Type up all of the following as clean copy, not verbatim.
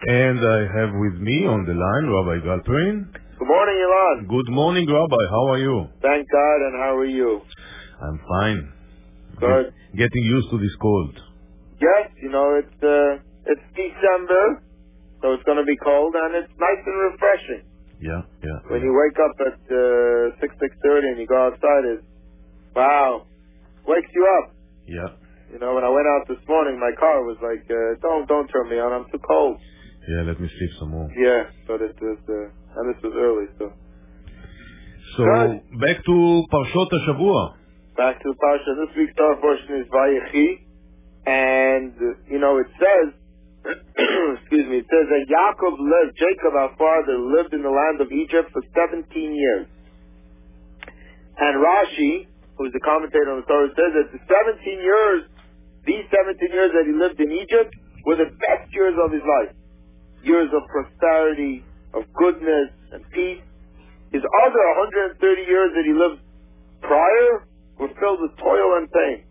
And I have with me on the line Rabbi Galperin. Good morning, Ilan. Good morning, Rabbi. How are you? Thank God, and how are you? I'm fine. Good. Getting used to this cold. Yes, it's December, so it's going to be cold, and it's nice and refreshing. Yeah. When you wake up at 6:30 and you go outside, wakes you up. Yeah. When I went out this morning, my car was like, don't turn me on, I'm too cold. Yeah, let me sleep some more. Yeah, but it was, and this was early, so. So, back to Parshot HaShavua. Back to the Parsha. This week's Torah portion is Vayechi, and, it says, it says that Jacob, our father, lived in the land of Egypt for 17 years. And Rashi, who's the commentator on the Torah, says that these 17 years that he lived in Egypt were the best years of his life. Years of prosperity, of goodness and peace. His other 130 years that he lived prior were filled with toil and pain.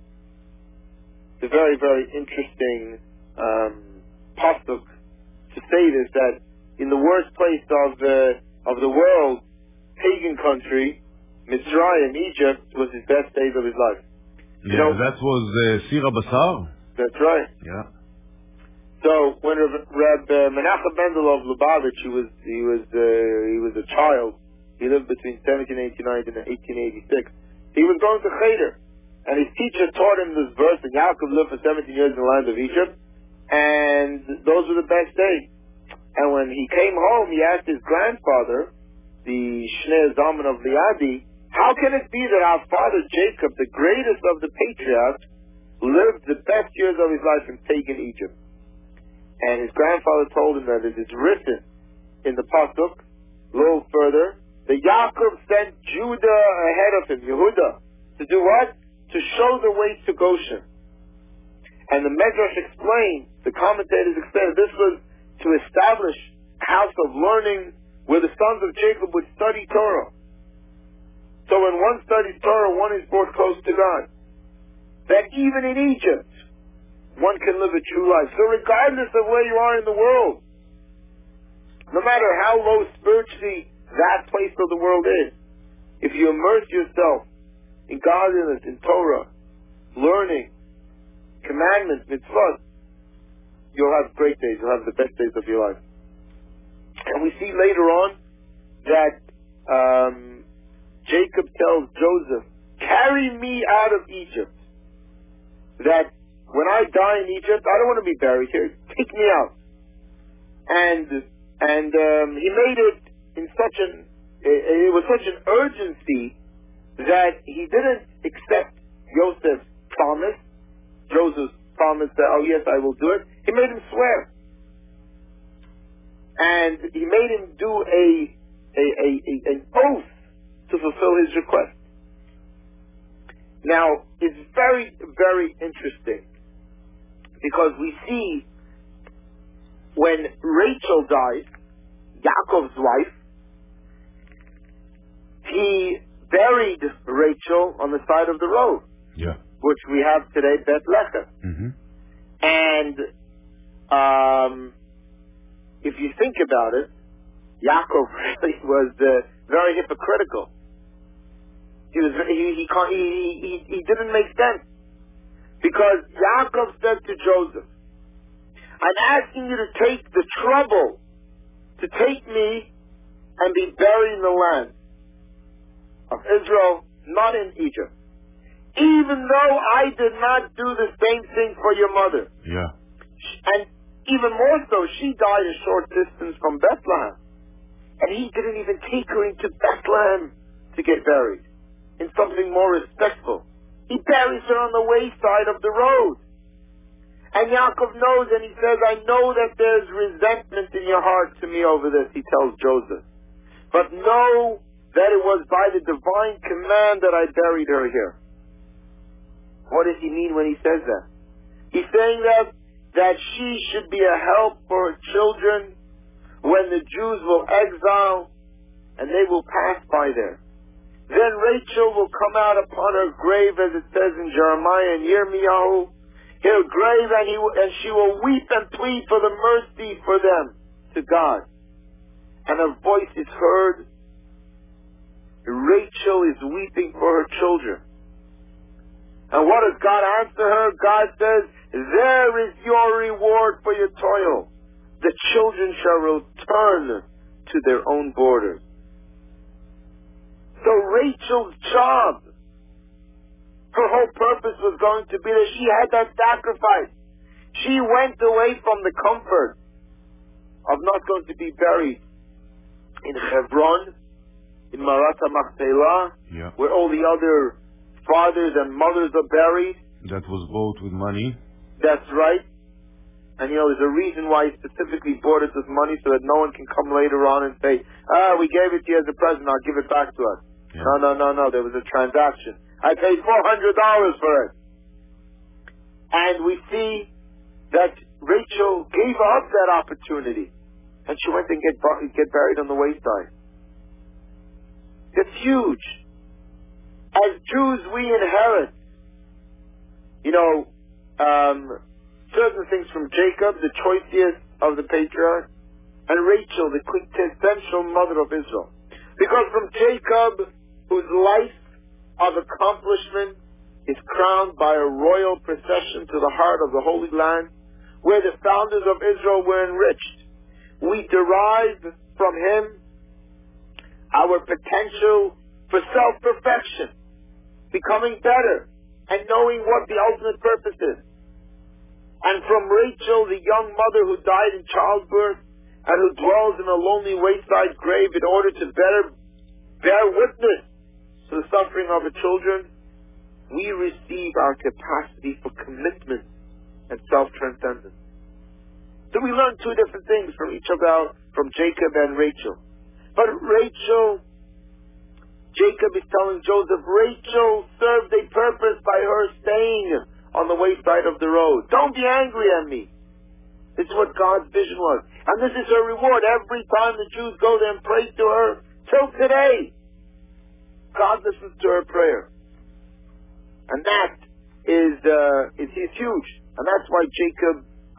It's a very, very interesting pasuk to say this, that in the worst place of the world, pagan country, Mitzrayim, Egypt, was his best days of his life. Yeah, that was Sira Basar. That's right. Yeah. So when Reb Menachem Mendel of Lubavitch, he was a child. He lived between 1789 and 1886. He was going to Cheder, and his teacher taught him this verse. And Yaakov lived for 17 years in the land of Egypt, and those were the best days. And when he came home, he asked his grandfather, the Shnei Zalman of Liadi, how can it be that our father Jacob, the greatest of the patriarchs, lived the best years of his life in pagan Egypt? And his grandfather told him that it is written in the pasuk, a little further, that Yaakov sent Judah ahead of him, Yehuda, to do what? To show the way to Goshen. And the Medrash explained, the commentators explained, this was to establish a house of learning where the sons of Jacob would study Torah. So when one studies Torah, one is brought close to God. That even in Egypt, one can live a true life. So regardless of where you are in the world, no matter how low spiritually that place of the world is, if you immerse yourself in godliness, in Torah, learning, commandments, mitzvot, you'll have great days. You'll have the best days of your life. And we see later on that Jacob tells Joseph, carry me out of Egypt. That when I die in Egypt, I don't want to be buried here. Take me out. And he made it in it was such an urgency that he didn't accept Joseph's promise, Joseph's promise that, oh yes, I will do it. He made him swear. And he made him do an oath to fulfill his request. Now, it's very, very interesting, because we see when Rachel died, Yaakov's wife, he buried Rachel on the side of the road, which we have today, Bethlehem. Mm-hmm. And if you think about it, Yaakov really was very hypocritical. He didn't make sense, because Yaakov said to Joseph, I'm asking you to take the trouble to take me and be buried in the land of Israel, not in Egypt, even though I did not do the same thing for your mother. Yeah. And even more so, she died a short distance from Bethlehem, and he didn't even take her into Bethlehem to get buried in something more respectful. He buries her on the wayside of the road. And Yaakov knows, and he says, I know that there's resentment in your heart to me over this, he tells Joseph. But know that it was by the divine command that I buried her here. What does he mean when he says that? He's saying that she should be a help for her children when the Jews will exile and they will pass by there. Then Rachel will come out upon her grave, as it says in Jeremiah and Yirmiyahu, He'll grave and she will weep and plead for the mercy for them to God. And her voice is heard. Rachel is weeping for her children. And what does God answer her? God says, there is your reward for your toil. The children shall return to their own borders. So Rachel's job, her whole purpose was going to be that she had that sacrifice. She went away from the comfort of not going to be buried in Hebron, in Marat Machpelah, where all the other fathers and mothers are buried. That was bought with money. That's right. And there's a reason why he specifically bought it with money, so that no one can come later on and say, we gave it to you as a present, now give it back to us. Yeah. No. There was a transaction. I paid $400 for it. And we see that Rachel gave up that opportunity, and she went and get buried on the wayside. It's huge. As Jews, we inherit, certain things from Jacob, the choicest of the patriarchs, and Rachel, the quintessential mother of Israel. Because from Jacob, whose life of accomplishment is crowned by a royal procession to the heart of the Holy Land, where the founders of Israel were enriched, we derive from him our potential for self-perfection, becoming better, and knowing what the ultimate purpose is. And from Rachel, the young mother who died in childbirth and who dwells in a lonely wayside grave in order to better bear witness to the suffering of her children, we receive our capacity for commitment and self-transcendence. So we learn two different things from from Jacob and Rachel. But Jacob is telling Joseph, Rachel served a purpose by her staying on the wayside of the road. Don't be angry at me. This is what God's vision was. And this is her reward. Every time the Jews go there and pray to her, till today, God listens to her prayer. And that is huge. And that's why Jacob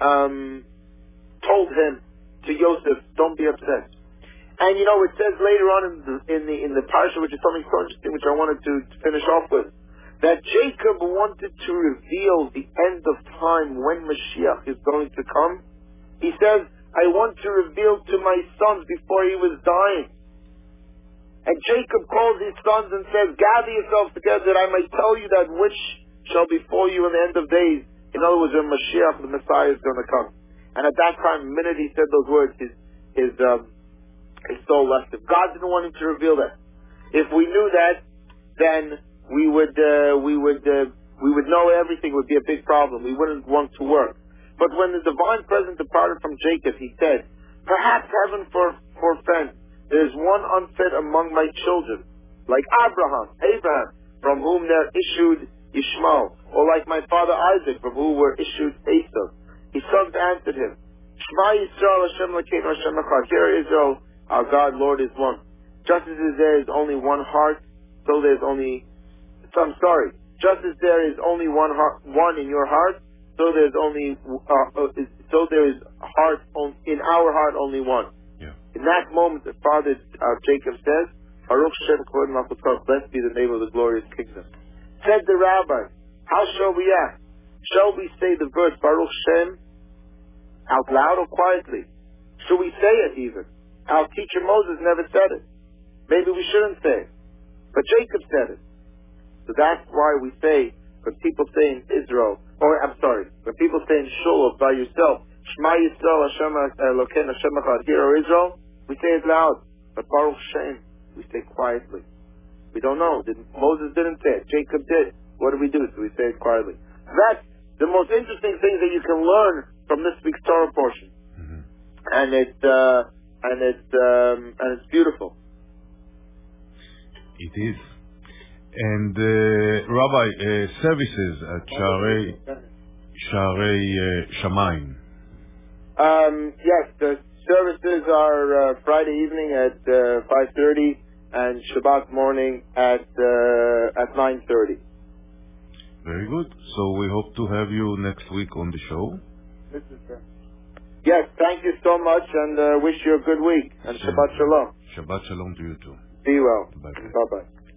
told him to Joseph, don't be upset. And it says later on in the parsha, which is something so interesting, which I wanted to finish off with, that Jacob wanted to reveal the end of time when Mashiach is going to come. He says, I want to reveal to my sons before he was dying. And Jacob calls his sons and says, gather yourselves together that I may tell you that which shall befall you in the end of days. In other words, when Mashiach, the Messiah, is going to come. And at that time, the minute he said those words, his soul left him. God didn't want him to reveal that. If we knew that, then we would know everything would be a big problem. We wouldn't want to work. But when the divine presence departed from Jacob, he said, perhaps heaven forfend. There is one unfit among my children, like Abraham, from whom there issued Ishmael, or like my father Isaac, from whom were issued Esau. His sons answered him, Shema Yisrael, Hashem Elokeinu, Hashem Echad. Hear Israel, our God, Lord is one. Just as there is only one heart, so there's only just as there is only one in your heart, so there is in our heart only one. Yeah. In that moment, the father Jacob says, Baruch Shem Kavod Malchuto, blessed be the name of the glorious kingdom. Said the rabbi, how shall we act? Shall we say the verse Baruch Shem out loud or quietly? Should we say it even? Our teacher Moses never said it. Maybe we shouldn't say it. But Jacob said it. So that's why we say, when people say in Israel, when people say in Shul by yourself, Shema Yisrael, Hashem Elokeinu, Hashem Echad, hear O Israel, we say it loud. But Baruch Shem, we say quietly. We don't know. Moses didn't say it. Jacob did. What do we do? So we say it quietly. That's the most interesting thing that you can learn from this week's Torah portion. Mm-hmm. And it's beautiful. It is. And Rabbi, services at Sharei Shamayim. Yes, the services are Friday evening at 5:30 and Shabbat morning at 9:30. Very good. So we hope to have you next week on the show. Yes, thank you so much, and wish you a good week. And Shabbat Shalom. Shabbat Shalom to you too. Be well. Bye-bye. Bye-bye.